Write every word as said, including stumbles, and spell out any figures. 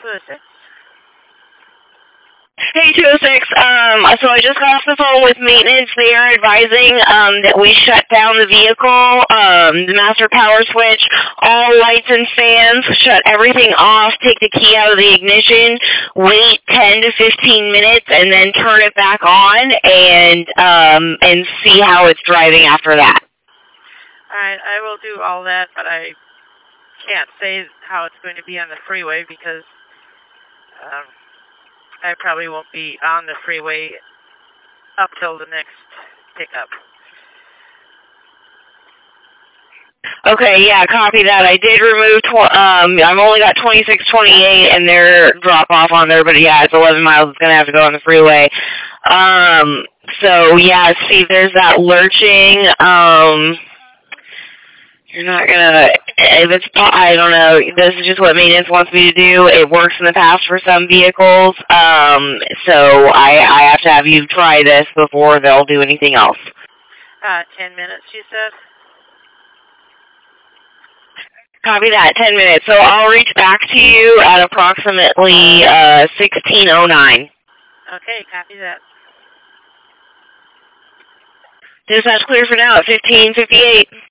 two oh six. Hey, two oh six, um, so I just got off the phone with maintenance. They are advising um, that we shut down the vehicle, um, the master power switch, all lights and fans, shut everything off, take the key out of the ignition, wait ten to fifteen minutes, and then turn it back on and um, and see how it's driving after that. All right, I will do all that, but I can't say how it's going to be on the freeway because um, I probably won't be on the freeway up till the next pickup. Okay, yeah, copy that. I did remove, tw- um, I've only got twenty-six twenty-eight and their drop off on there, but yeah, it's eleven miles. It's going to have to go on the freeway. Um, so yeah, see, there's that lurching, um, you're not going to, if it's, I don't know, this is just what maintenance wants me to do. It works in the past for some vehicles, um, so I, I have to have you try this before they'll do anything else. Uh, ten minutes, you said? Copy that, ten minutes. So I'll reach back to you at approximately uh, sixteen oh nine. Okay, copy that. Dispatch clear for now at fifteen fifty-eight.